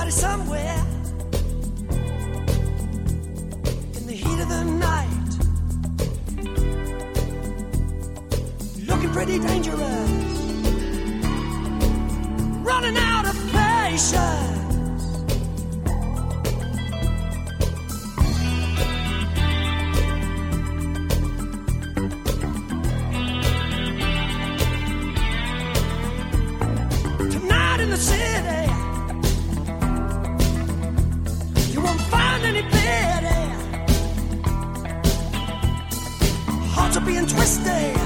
Somebody somewhere in the heat of the night, looking pretty dangerous, running out of patience. Tonight in the city, you won't find any pity. Hearts are being twisted.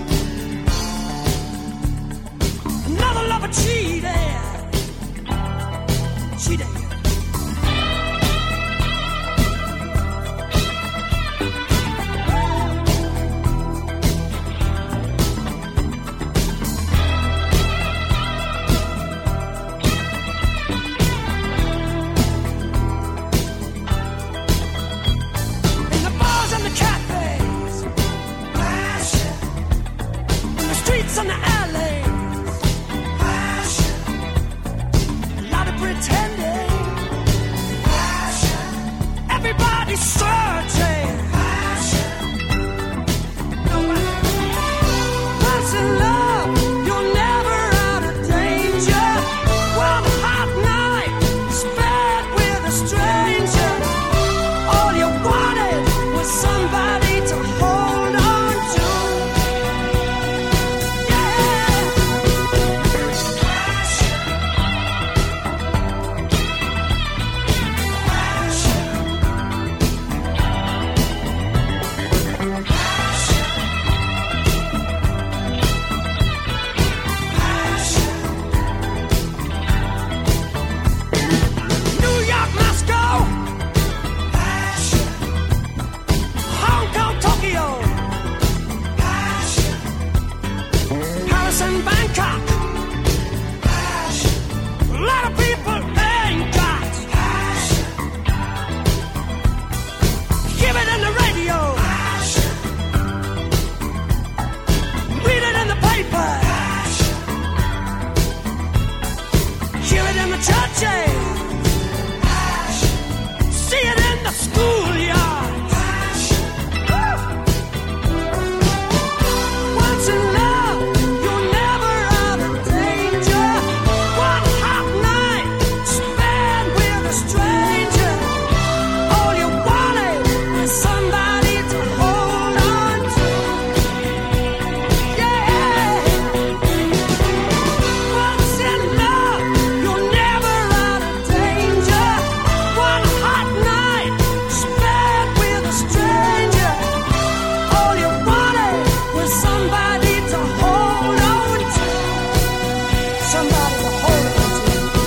Another lover cheated. Cheated. In the bars and the cafes, in the streets and the alleys, pretending, everybody's searching. Once in love, you're never out of danger. One hot night spent with a stranger. All you wanted was somebody to hold on to. New York, Moscow, Hong Kong, Tokyo, Paris and Bangkok. A lot of people ain't got. Hear it in the radio, read it in the paper, hear it in the churches, see it in the schoolyards. Once in love, you're never out of danger. One hot night spent with a stranger. All you wanted was somebody to hold on to. Yeah. Once in love, you're never out of danger. One hot night spent with a stranger. All you wanted was somebody to hold on to. Somebody to hold on to.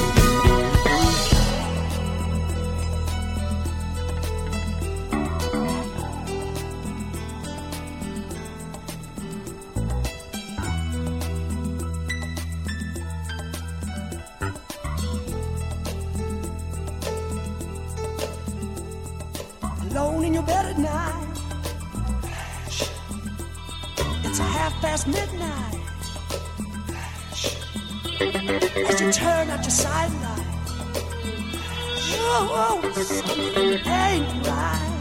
Alone in your bed at night, it's midnight. As you turn out your sidelight, oh, something ain't right.